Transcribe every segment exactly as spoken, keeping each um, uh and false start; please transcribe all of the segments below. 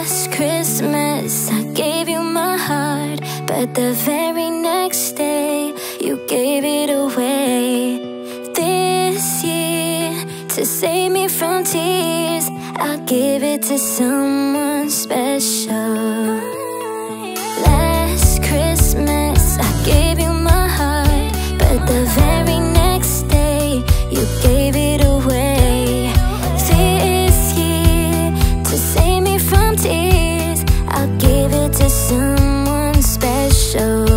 Last Christmas I gave you my heart, but the very next day you gave it away. This year, to save me from tears, I'll give it to someone special. Last Christmas I gave you my heart, but the very next day you gave it away. This year, to save me from tears, I'll give it to someone special.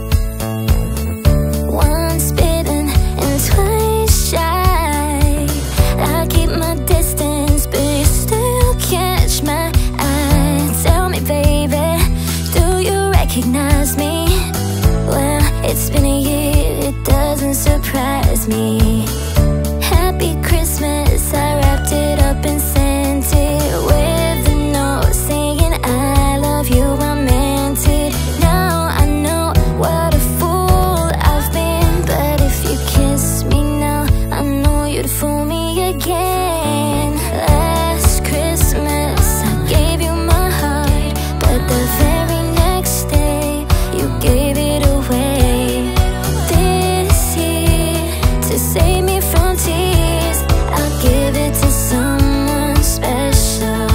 Once bitten and twice shy, I keep my distance, but you still catch my eye. Tell me, baby, do you recognize me? Well, it's been a year, it doesn't surprise me. Happy Christmas, I wrapped it up and sent it with a note saying I love you, I meant it. Now I know what a fool I've been, but if you kiss me now, I know you'd fool me again. Last Christmas I gave you my heart, but the very next day you gave it away. This year, to save me from tears, I'll give it to someone special.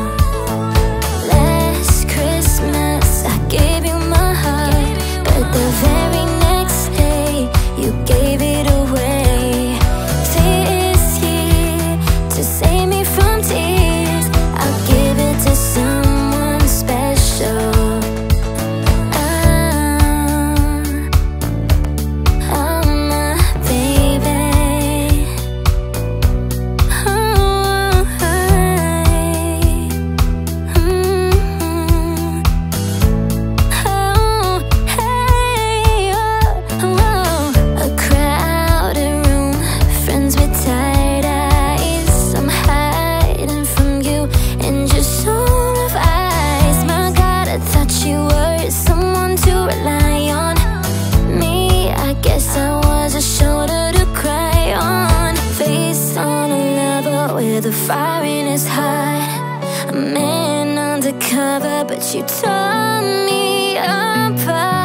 Last Christmas I gave you my heart, but the very next day you gave it away. This year, to save me from tears, I'll give it to someone special. Ah, oh my baby. Oh, hey. Mm-hmm. Oh, hey, oh, oh. A crowded room, friends with tired eyes. I'm hiding from you in just soul of eyes. My God, I thought you were someone to rely on. Me, I guess I was a shoulder to cry on. Face on a level where the fire in his heart. A man undercover, but you tore me apart.